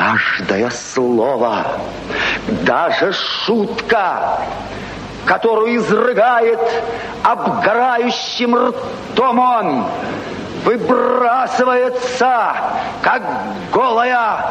Каждое слово, даже шутка, которую изрыгает обгорающим ртом он, выбрасывается, как голая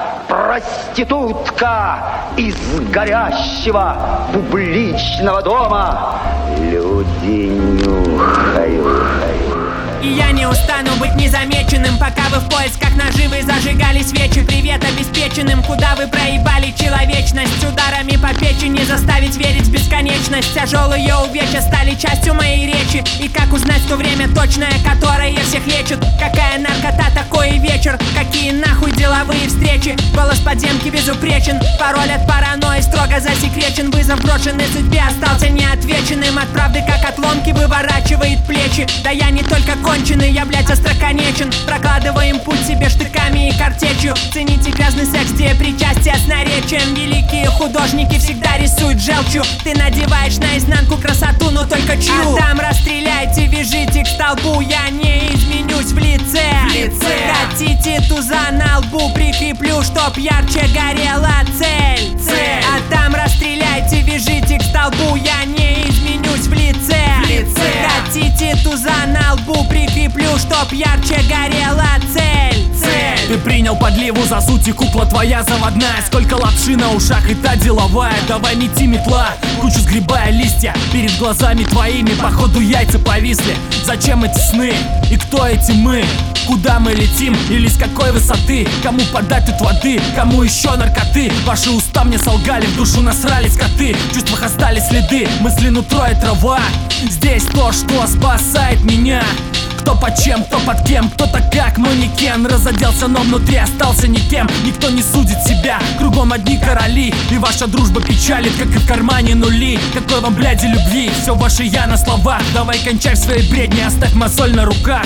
проститутка из горящего публичного дома. Люди нюхают. И я не устану быть незамеченным, пока вы в поисках наживы зажигали свечи. Привет обеспеченным, куда вы проебали человечность. Ударами по печени заставить верить в бесконечность. Тяжелые увечья стали частью моей речи. И как узнать то время точное, которое всех лечит? Какая наркота, такой и вечер. Какие нахуй деловые встречи? Голос подземки безупречен. Пароль от паранойи строго засекречен. Вызов брошенной судьбе остался неотвеченным. От правды как от ломки выворачивает плечи. Да я не только конченый, я, блядь, остроконечен. Прокладываем путь себе штыками и картечью. Цените грязный секс, где причастие с наречием. Великие художники всегда рисуют желчью. Ты надеваешь наизнанку красоту, но только чью? А там расстреляйте, вяжите к столбу. Я не изменюсь в лице. Хотите туза на лбу, прикреплю, чтоб ярче горела цель. А там расстреляйте, вяжите к столбу. Я не изменюсь в лице. Хотите туза на лбу, прикреплю, чтоб ярче горела цель. Ты принял подливу за суть, и кукла твоя заводная. Сколько лапши на ушах, и та деловая. Давай мети метла, кучу сгребая листья. Перед глазами твоими походу яйца повисли. Зачем эти сны? И кто эти мы? Куда мы летим? Или с какой высоты? Кому подать тут воды? Кому еще наркоты? Ваши уста мне солгали, в душу насрали скоты. В чувствах остались следы, мысли нутро и трава. Здесь то, что спасает меня. Кто под чем, кто под кем, кто-то как манекен. Разоделся, но внутри остался никем. Никто не судит себя, кругом одни короли. И ваша дружба печалит, как и в кармане нули. Какой вам, бляди, любви, все ваше я на словах. Давай кончай свои бредни, оставь мозоль на руках.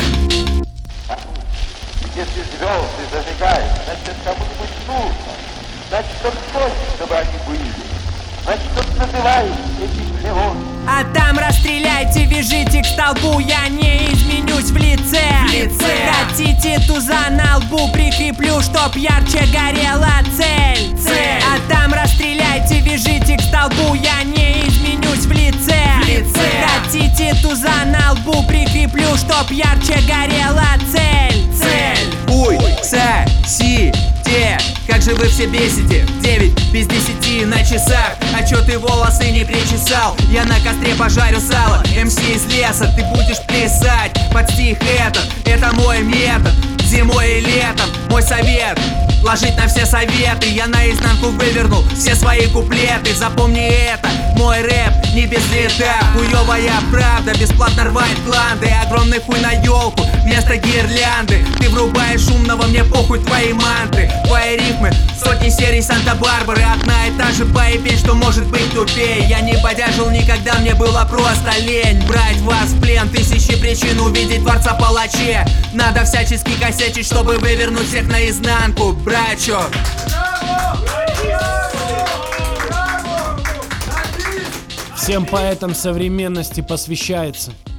Если звезды зажигают, значит, кому-нибудь нужно. Значит, он хочет, чтобы они были. Значит, он называет этих животных. А там расстреляйте, вяжите к столбу. Я не изменюсь в лице. Хотите туза на лбу, прикреплю, чтоб ярче горела цель. А там расстреляйте, вяжите к столбу. Я не изменюсь в лице. Хотите туза на лбу, прикреплю, чтоб ярче горела цель. Уй, са, си, те. Как же вы все бесите? 9 без 10 на часах. А чё ты волосы не причесал? Я на костре пожарю сало. МС из леса, ты будешь плясать под стих этот. Это мой метод, зимой и летом. Мой совет — ложить на все советы. Я наизнанку вывернул все свои куплеты. Запомни это, мой рэп не без следа. Хуёвая правда, бесплатно рвать гланды. Огромный хуй на елку вместо гирлянды. Ты врубаешь умного, мне похуй твои мантры. Твои рифмы, сотни серий Санта-Барбары. Одна и та же поебень, что может быть тупее. Я не бодяжил никогда, мне было просто лень брать вас в плен. Тысячи причин увидеть творца палаче. Надо всячески косячить, чтобы вывернуть всех наизнанку, брачо. Всем поэтам современности посвящается.